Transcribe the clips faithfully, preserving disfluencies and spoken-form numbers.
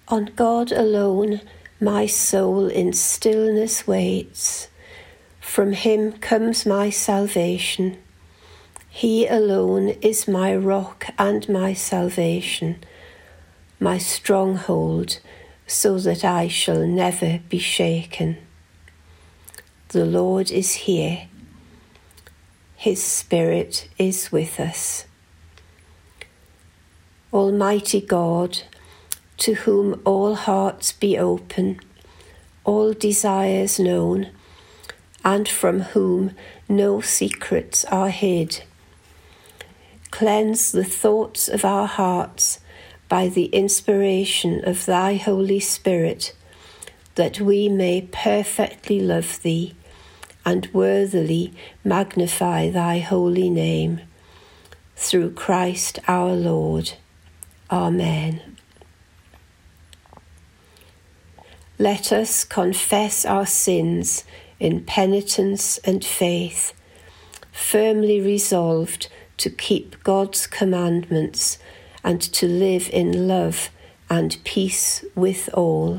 On God alone my soul in stillness waits. From him comes my salvation. He alone is my rock and my salvation, my stronghold, so that I shall never be shaken. The Lord is here. His Spirit is with us. Almighty God, to whom all hearts be open, all desires known, and from whom no secrets are hid, cleanse the thoughts of our hearts by the inspiration of thy Holy Spirit, that we may perfectly love thee and worthily magnify thy holy name. Through Christ our Lord. Amen. Let us confess our sins in penitence and faith, firmly resolved to keep God's commandments and to live in love and peace with all.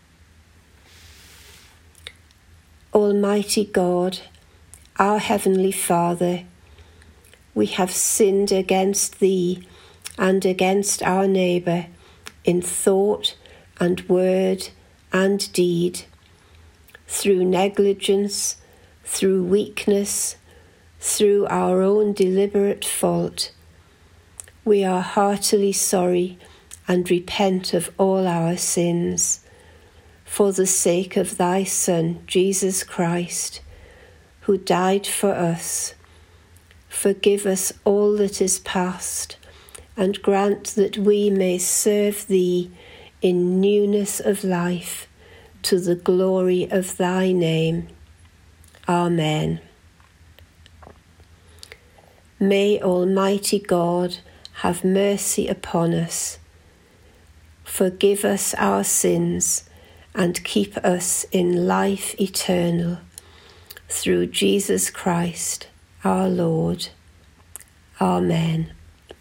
Almighty God, our Heavenly Father, we have sinned against thee and against our neighbour in thought and word and deed, through negligence, through weakness, through our own deliberate fault. We are heartily sorry and repent of all our sins. For the sake of thy Son, Jesus Christ, who died for us, forgive us all that is past, and grant that we may serve thee in newness of life, to the glory of thy name. Amen. May Almighty God have mercy upon us, forgive us our sins, and keep us in life eternal, through Jesus Christ our Lord. Amen.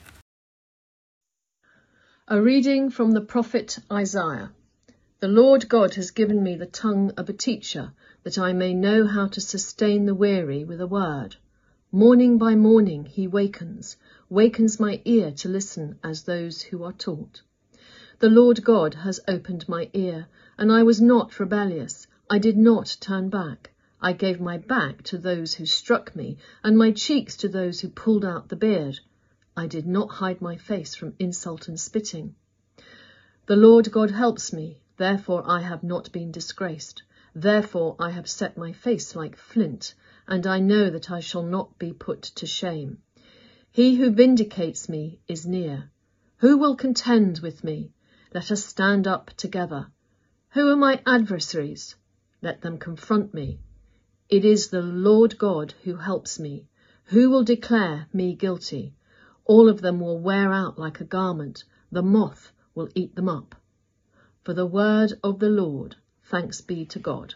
A reading from the prophet Isaiah. The Lord God has given me the tongue of a teacher, that I may know how to sustain the weary with a word. Morning by morning he wakens, wakens my ear to listen as those who are taught. The Lord God has opened my ear, and I was not rebellious. I did not turn back. I gave my back to those who struck me, and my cheeks to those who pulled out the beard. I did not hide my face from insult and spitting. The Lord God helps me, therefore I have not been disgraced. Therefore I have set my face like flint, and I know that I shall not be put to shame. He who vindicates me is near. Who will contend with me? Let us stand up together. Who are my adversaries? Let them confront me. It is the Lord God who helps me. Who will declare me guilty? All of them will wear out like a garment. The moth will eat them up. For the word of the Lord, thanks be to God.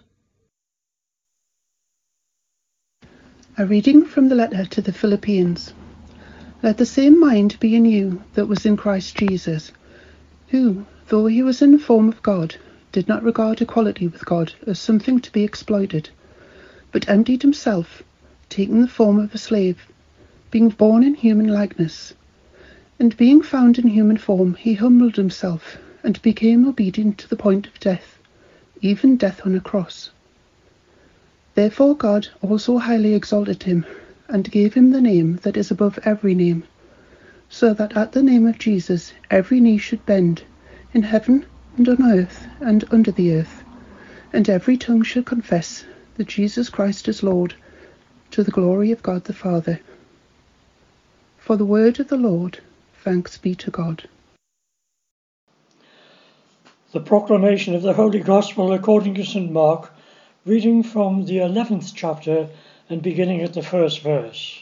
A reading from the letter to the Philippians. Let the same mind be in you that was in Christ Jesus, who, though he was in the form of God, did not regard equality with God as something to be exploited, but emptied himself, taking the form of a slave, being born in human likeness. And being found in human form, he humbled himself, and became obedient to the point of death, even death on a cross. Therefore God also highly exalted him, and gave him the name that is above every name, so that at the name of Jesus every knee should bend, in heaven and on earth and under the earth, and every tongue should confess that Jesus Christ is Lord, to the glory of God the Father. For the word of the Lord, thanks be to God. The proclamation of the Holy Gospel according to Saint Mark, reading from the eleventh chapter and beginning at the first verse.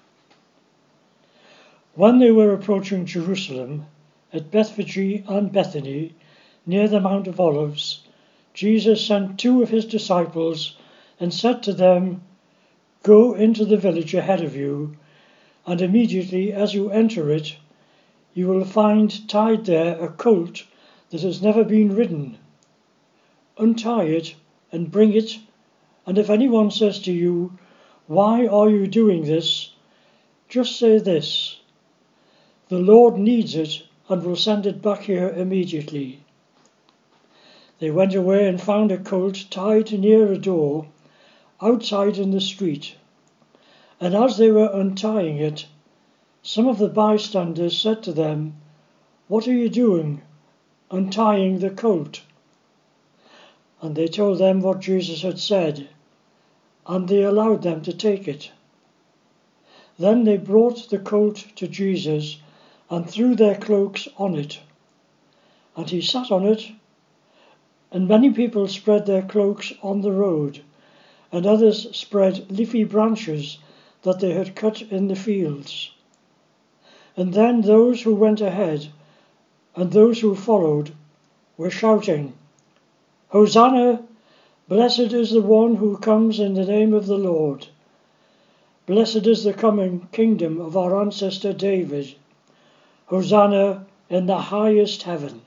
When they were approaching Jerusalem, at Bethphage and Bethany, near the Mount of Olives, Jesus sent two of his disciples and said to them, "Go into the village ahead of you, and immediately as you enter it, you will find tied there a colt that has never been ridden. Untie it and bring it, and if anyone says to you, 'Why are you doing this?' just say this, 'The Lord needs it and will send it back here immediately.'" They went away and found a colt tied near a door, outside in the street. And as they were untying it, some of the bystanders said to them, "What are you doing, untying the colt?" And they told them what Jesus had said, and they allowed them to take it. Then they brought the colt to Jesus and threw their cloaks on it. And he sat on it, and many people spread their cloaks on the road, and others spread leafy branches that they had cut in the fields. And then those who went ahead and those who followed were shouting, "Hosanna! Blessed is the one who comes in the name of the Lord. Blessed is the coming kingdom of our ancestor David. Hosanna in the highest heaven."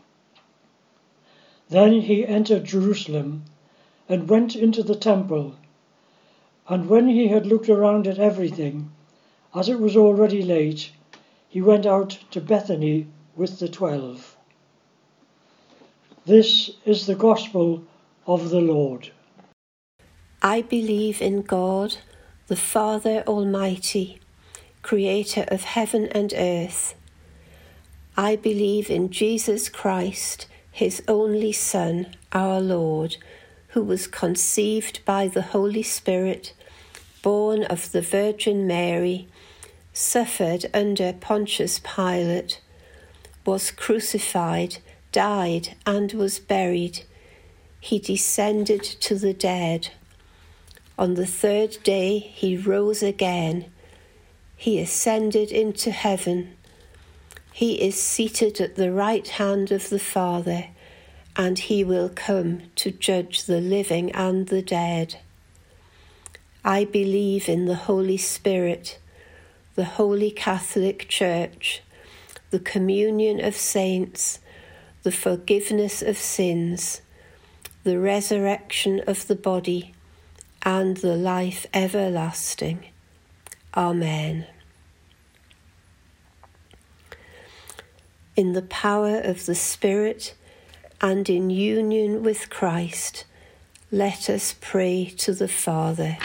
Then he entered Jerusalem and went into the temple. And when he had looked around at everything, as it was already late, he went out to Bethany with the twelve. This is the gospel of the Lord. I believe in God, the Father Almighty, creator of heaven and earth. I believe in Jesus Christ, his only Son, our Lord, who was conceived by the Holy Spirit, born of the Virgin Mary, suffered under Pontius Pilate, was crucified, died, and was buried. He descended to the dead. On the third day he rose again. He ascended into heaven. He is seated at the right hand of the Father, and he will come to judge the living and the dead. I believe in the Holy Spirit, the Holy Catholic Church, the communion of saints, the forgiveness of sins, the resurrection of the body, and the life everlasting. Amen. In the power of the Spirit and in union with Christ, let us pray to the Father.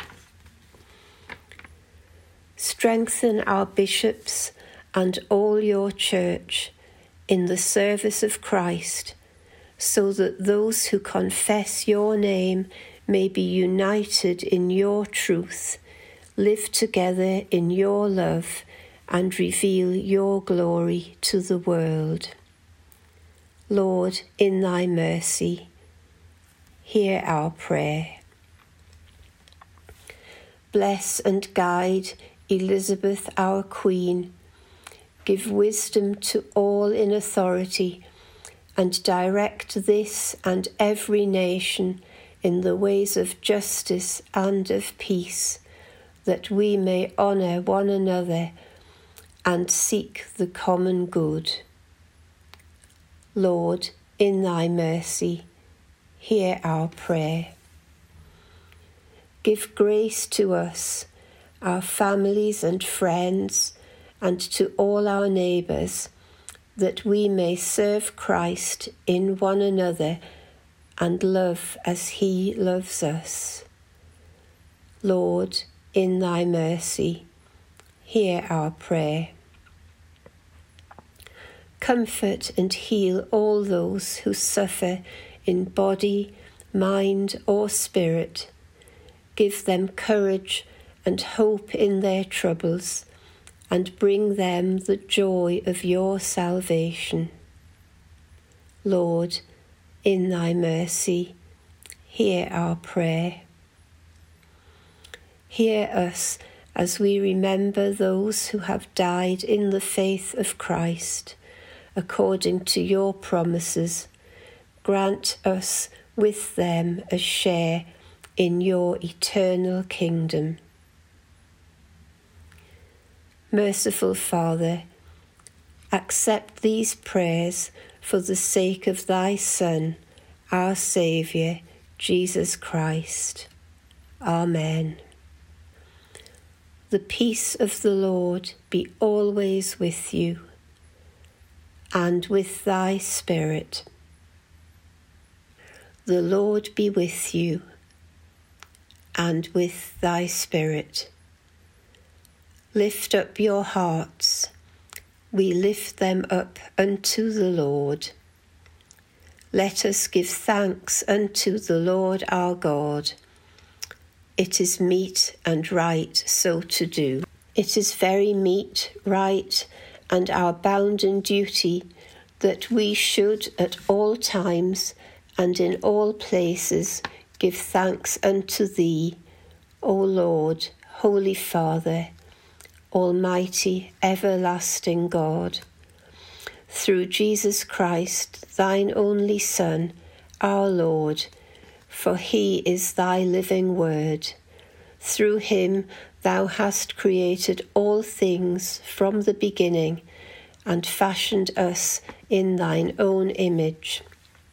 Strengthen our bishops and all your church in the service of Christ, so that those who confess your name may be united in your truth, live together in your love, and reveal your glory to the world. Lord, in thy mercy, hear our prayer. Bless and guide Elizabeth, our Queen. Give wisdom to all in authority, and direct this and every nation in the ways of justice and of peace, that we may honour one another and seek the common good. Lord, in thy mercy, hear our prayer. Give grace to us, our families and friends, and to all our neighbours, that we may serve Christ in one another and love as he loves us. Lord, in thy mercy, hear our prayer. Comfort and heal all those who suffer in body, mind, or spirit. Give them courage and hope in their troubles, and bring them the joy of your salvation. Lord, in thy mercy, hear our prayer. Hear us as we remember those who have died in the faith of Christ, according to your promises. Grant us with them a share in your eternal kingdom. Merciful Father, accept these prayers for the sake of thy Son, our Saviour, Jesus Christ. Amen. The peace of the Lord be always with you, and with thy spirit. The Lord be with you, and with thy spirit. Lift up your hearts. We lift them up unto the Lord. Let us give thanks unto the Lord our God. It is meet and right so to do. It is very meet, right, and our bounden duty that we should at all times and in all places give thanks unto thee, O Lord, Holy Father, Almighty, everlasting God, through Jesus Christ, thine only Son, our Lord, for he is thy living word. Through him thou hast created all things from the beginning, and fashioned us in thine own image.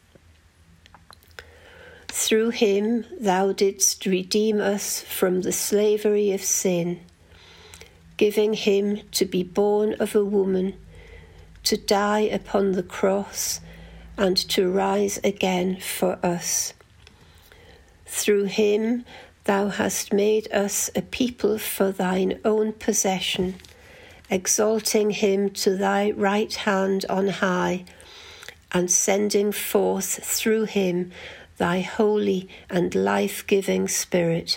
Through him thou didst redeem us from the slavery of sin, giving him to be born of a woman, to die upon the cross, and to rise again for us. Through him thou hast made us a people for thine own possession, exalting him to thy right hand on high, and sending forth through him thy holy and life-giving Spirit.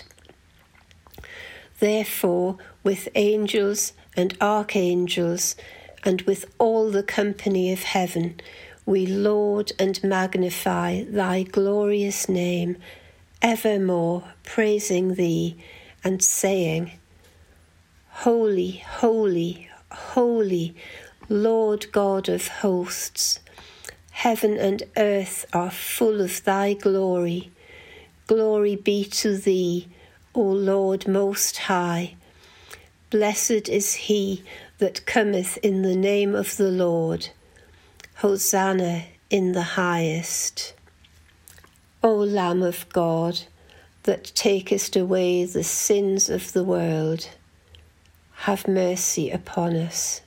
Therefore, with angels and archangels, and with all the company of heaven, we laud and magnify thy glorious name, evermore praising thee and saying, Holy, holy, holy, Lord God of hosts, heaven and earth are full of thy glory. Glory be to thee, O Lord Most High. Blessed is he that cometh in the name of the Lord. Hosanna in the highest. O Lamb of God, that takest away the sins of the world, have mercy upon us.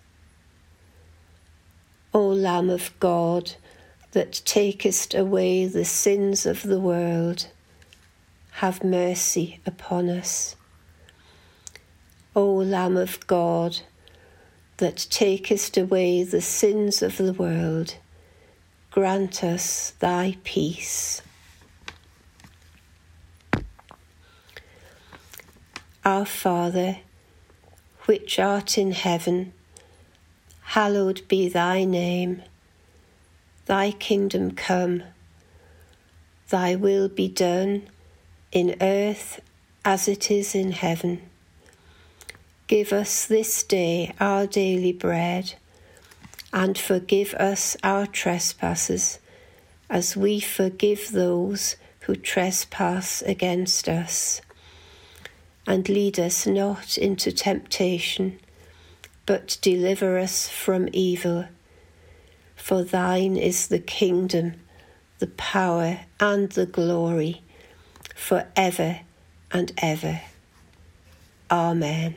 O Lamb of God, that takest away the sins of the world, have mercy upon us. O Lamb of God, that takest away the sins of the world, grant us thy peace. Our Father, which art in heaven, hallowed be thy name. Thy kingdom come, thy will be done, in earth as it is in heaven. Give us this day our daily bread, and forgive us our trespasses, as we forgive those who trespass against us. And lead us not into temptation, but deliver us from evil. For thine is the kingdom, the power, and the glory, for ever and ever. Amen.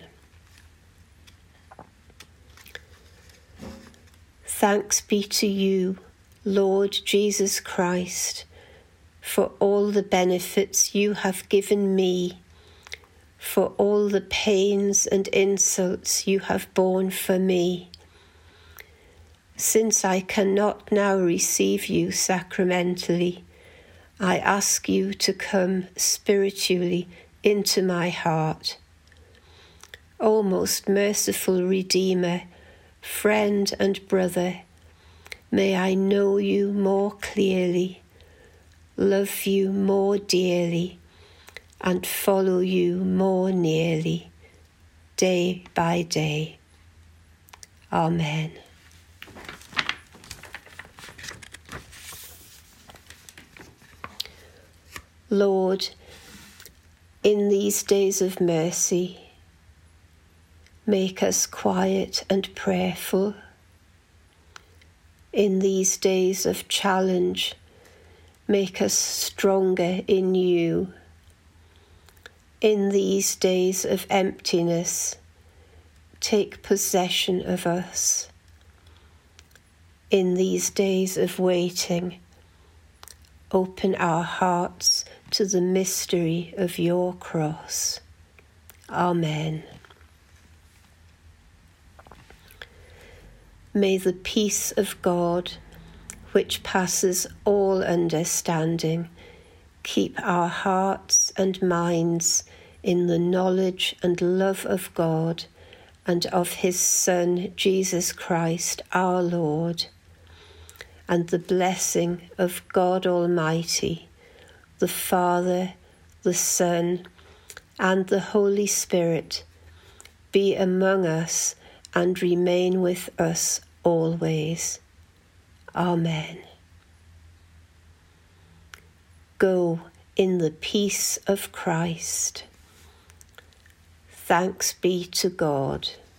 Thanks be to you, Lord Jesus Christ, for all the benefits you have given me, for all the pains and insults you have borne for me. Since I cannot now receive you sacramentally, I ask you to come spiritually into my heart. O most merciful Redeemer, friend and brother, may I know you more clearly, love you more dearly, and follow you more nearly, day by day. Amen. Lord, in these days of mercy, make us quiet and prayerful. In these days of challenge, make us stronger in you. In these days of emptiness, take possession of us. In these days of waiting, open our hearts to the mystery of your cross. Amen. May the peace of God, which passes all understanding, keep our hearts and minds in the knowledge and love of God and of his Son, Jesus Christ, our Lord. And the blessing of God Almighty, the Father, the Son, and the Holy Spirit be among us and remain with us always. Amen. Go in the peace of Christ. Thanks be to God.